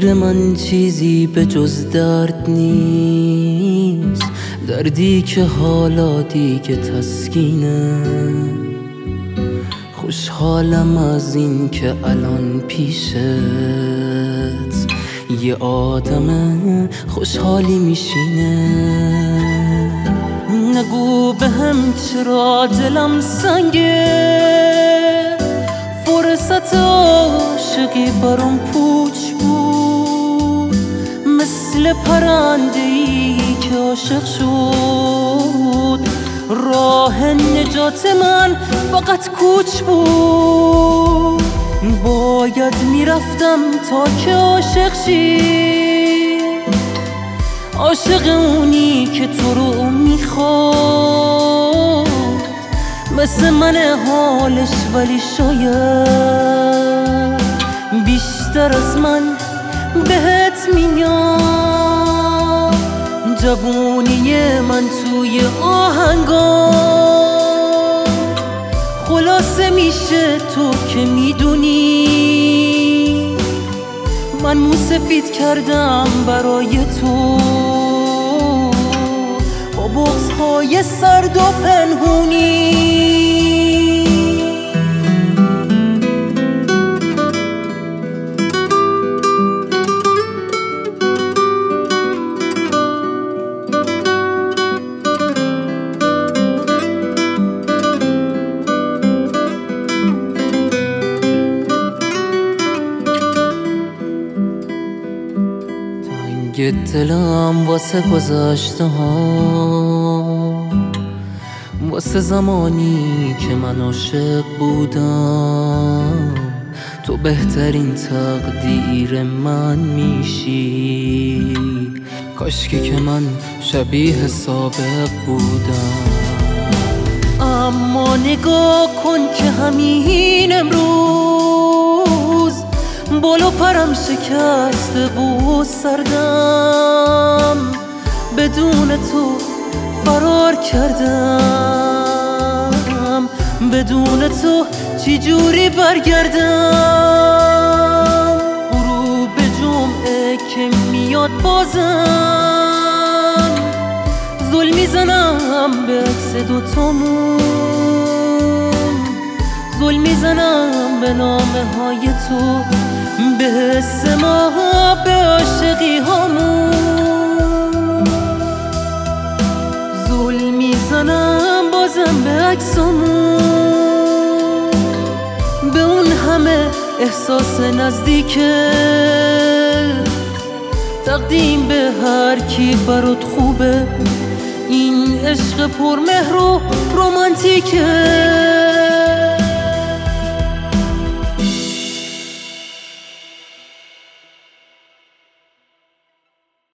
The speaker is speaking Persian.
تقدیر من چیزی به جز درد نیست، دردی که حالا دیگه تسکینه. خوشحالم از این که الان پیشت یه آدم خوشحالی میشینه. نگو به هم چرا دلم سنگه، فرصت عاشقی برام پوچ بود، مثل پرنده‌ای که عاشق شد. راه نجات من فقط کوچ بود، باید میرفتم تا که عاشق شی، عاشق اونی که تو رو میخواد، مثل من حالش ولی شاید بیشتر از من بهت میاد. جوونی من توی آهنگا خلاصه میشه تو که میدونی، من موسفید کردم برای تو با بغض‌های سرد و پنهونی. دلم واسه گذشته ها، واسه زمانی که من عاشق بودم. تو بهترین تقدیر من میشی، کاشکی که من شبیه سابق بودم. اما نگاه کن که همین امروز بالا پرم شکسته و سردم، بدون تو فرار کردم، بدون تو چی جوری برگردم. غروب جمعه که میاد بازم زل میزنم به عکس دوتامون، زل میزنم به نامه های تو، به حس ما، به عاشقی هامون. زل میزنم بازم به عکسامون، به اون همه احساس نزدیکه، تقدیم به هر کی برات خوبه. این عشق پرمهر و رومانتیکه.